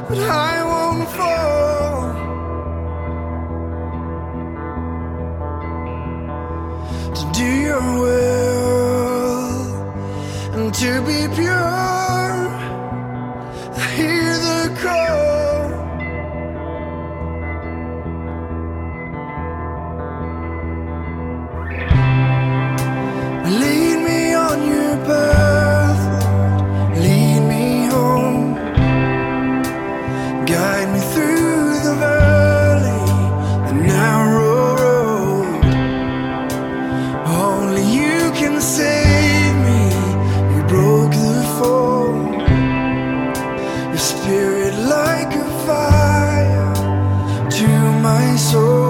but I won't fall. To do your will and to be pure, I hear the call. Lead me on your path, Lord. Lead me home. Guide me through the valley, the narrow road. Only you can save me. You broke the fold. Your spirit like a fire to my soul.